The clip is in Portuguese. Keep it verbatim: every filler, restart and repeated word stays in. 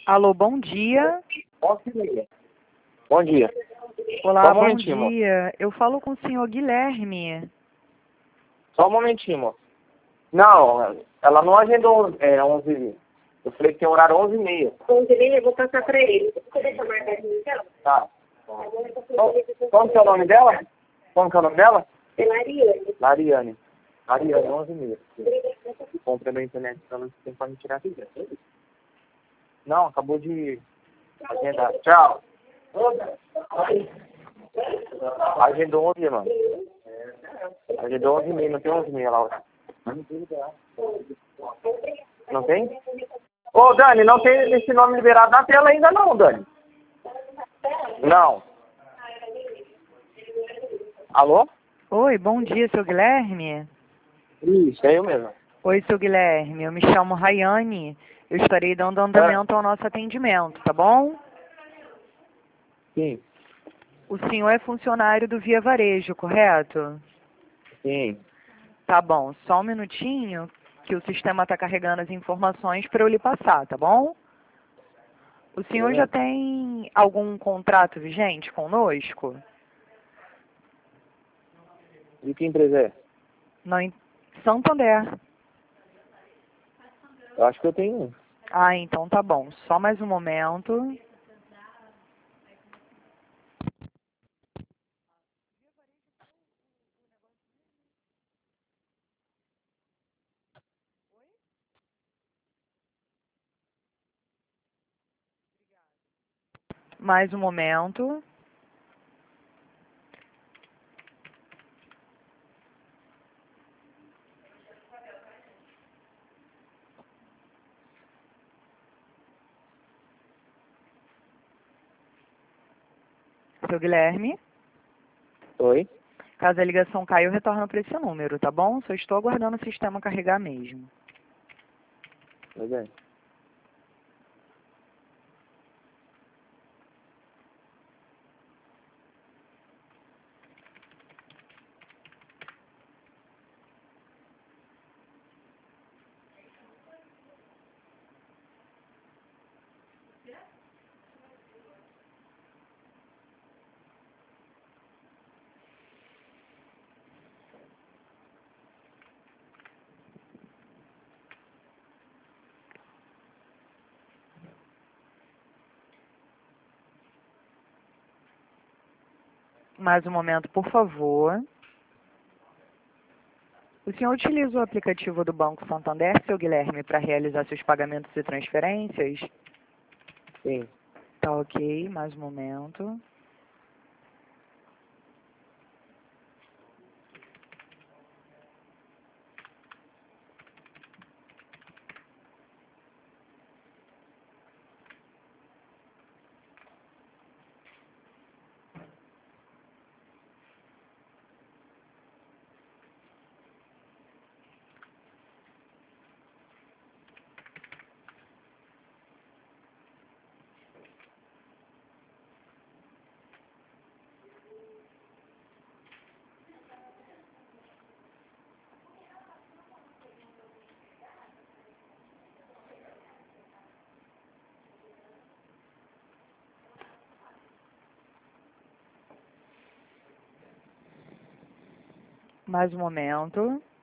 Alô, bom dia. onze e meia. Bom dia. Olá, Só um bom momentinho, moço. dia. Eu falo com o senhor Guilherme. Só um momentinho, moço. Não, ela não agendou é, onze e meia. Eu falei que tem horário onze e meia. onze e meia eu vou passar para ele. Você deixa marcadinho então? Tá. Qual, como que é o nome dela? Como que é o nome dela? É Mariane. Lariane. Lariane, onze e meia. Compra na internet, então não tem pra me tirar aqui. Não, acabou de agendar. Tchau. Agendou onze, mano. Agendou onze e meia, não tem onze e meia lá. Não tem? Ô, Dani, não tem esse nome liberado na tela ainda não, Dani. Não. Alô? Oi, bom dia, seu Guilherme. Isso, é eu mesmo. Oi, seu Guilherme. Eu me chamo Rayane. Eu estarei dando andamento ao nosso atendimento, tá bom? Sim, O senhor é funcionário do Via Varejo, correto? sim. Tá bom, só um minutinho que o sistema está carregando as informações para eu lhe passar, tá bom? O senhor já tem algum contrato vigente conosco? De que empresa é? Não, em Santander. Eu acho que eu tenho um. Ah, então tá bom. Só mais um momento. Mais um momento. Seu Guilherme, Oi? caso a ligação caia, eu retorno para esse número, tá bom? Só estou aguardando o sistema carregar mesmo. Pois é. Mais um momento, por favor. O senhor utiliza o aplicativo do Banco Santander, seu Guilherme, para realizar seus pagamentos e transferências? Sim. Tá ok, mais um momento. Mais um momento.